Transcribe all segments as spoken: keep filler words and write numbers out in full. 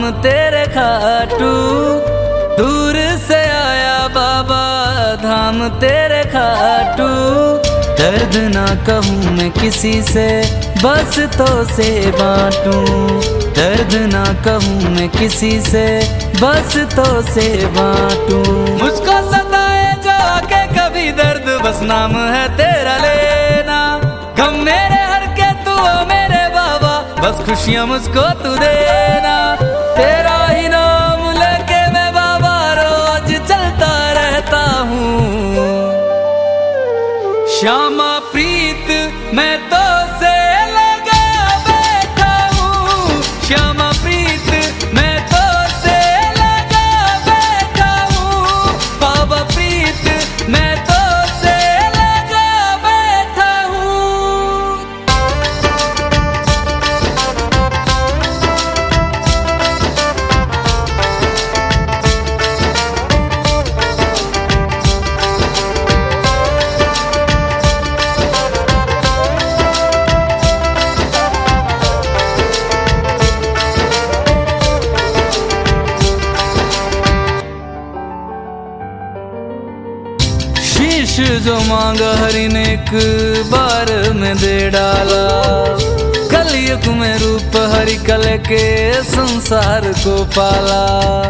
धाम तेरे खाटू, दूर से आया बाबा धाम तेरे खाटू। दर्द ना कहूँ मैं किसी से, बस तो से बांटूं। दर्द ना कहूँ मैं किसी से, बस तो से बांटूं। मुझको सताए जो आके कभी दर्द, बस नाम है तेरा लेना। गम मेरे हर के तू मेरे बाबा, बस खुशियाँ मुझको तू देना। तेरा ही नाम लेके मैं बाबा रोज चलता रहता हूँ। श्यामा प्रीत मैं तो से लगा बैठा हूँ। श्यामा प्रीत मैं तो से लगा बैठा हूँ। बाबा प्रीत मैं तो से लगा बैठा हूँ। शीश जो मांगा हरि ने एक बार में दे डाला। कलयुग में रूप हरि कल के संसार को पाला।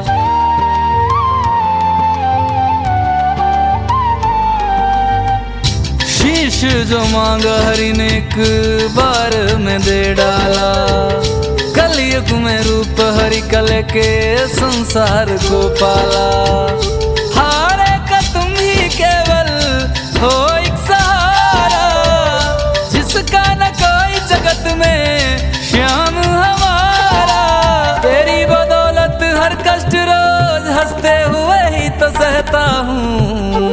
शीश जो मांगा हरि ने एक बार में दे डाला। कलयुग में रूप हरि कल के संसार को पाला। हारे का तुम ही केवल हो एक सहारा, जिसका न कोई जगत में श्याम हमारा। तेरी बदौलत हर कष्ट रोज हंसते हुए ही तो सहता हूँ।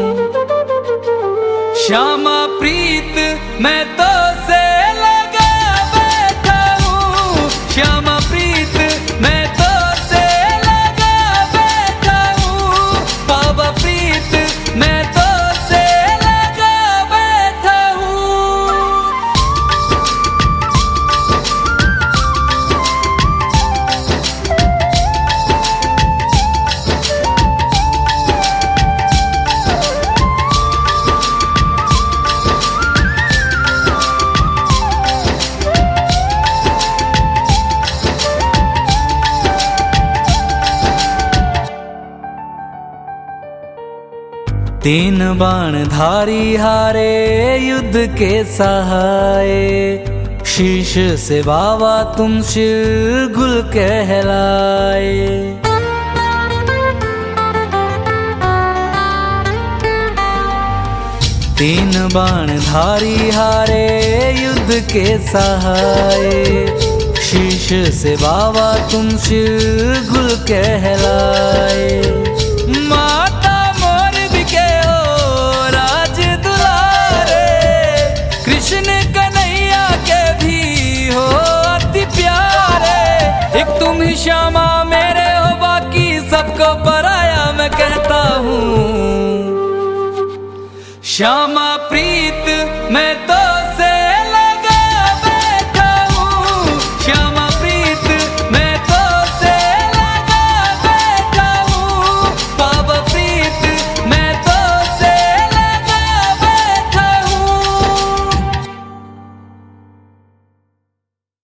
श्यामा प्रीत मैं तो से लगा बैठा हूँ। श्यामा प्रीत मैं तो से लगा बैठा हूँ। बाबा प्रीत मैं तो से लगा बैठा हूँ। तीन बाण धारी हारे युद्ध के सहाय। शीश से बाबा तुम शिव गुल कहलाए। तीन बाण धारी हारे युद्ध के सहाय। शीश से बाबा तुम शिव गुल कहलाए। माता मोर बिके हो राज दुलारे, कृष्ण कन्हैया के भी हो अति प्यारे। एक तुम ही श्यामा मेरे हो, बाकी सबको पराया मैं कहता हूँ। श्यामा प्रिय